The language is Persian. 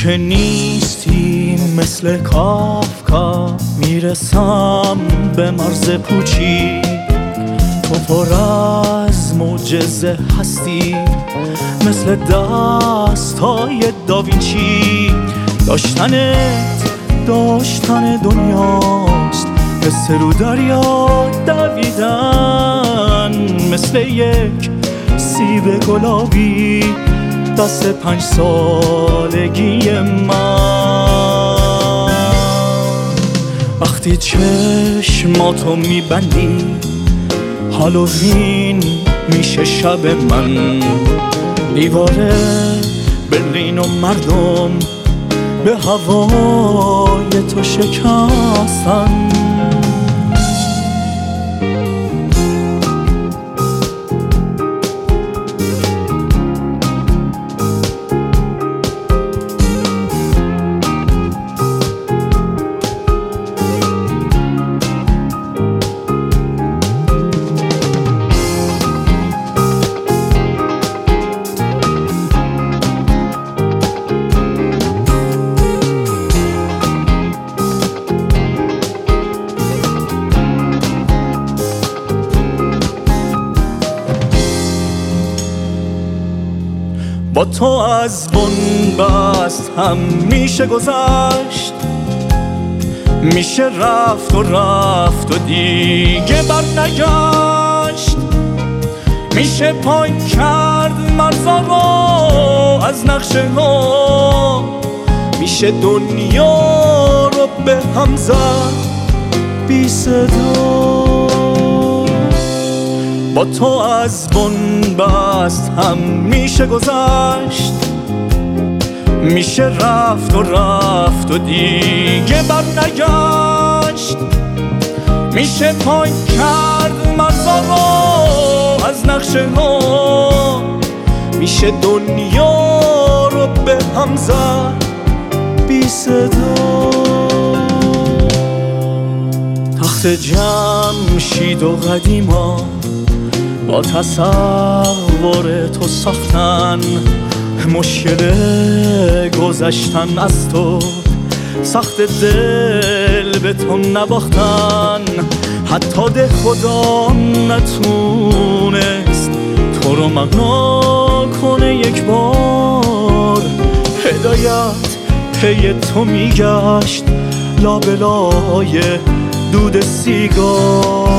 که نیستی مثل کافکا میرسم به مرز پوچی، تو پر از معجزه هستی مثل دستای داوینچی. داشتن دنیاست مثل رو دریا دویدن، مثل یک سیب گلابی دست 5 سالگی من. وقتی چشماتو میبندی هالووین میشه شب من، دیواره برلین و مردم به هوای تو شکستن. با تو از بنبست هم میشه گذشت، میشه رفت و دیگه بر نگشت، میشه پاک کرد مرزا رو از نقشه ها، میشه دنیا رو به هم زد بی صدا. با تو از بنبست هم میشه گذشت، میشه رفت و دیگه بر نگشت، میشه پاک کرد مرزا رو از نقشه ها، میشه دنیا رو به هم زد بی صدا. تخت جمشید و قدیما با تصور تو ساختن، مشکل گذشتن از تو سخت دل به تو نباختن. حتی ده خدا نتونست تو رو مغنا کنه یک بار، هدایت پی تو میگشت لابلای دود سیگار.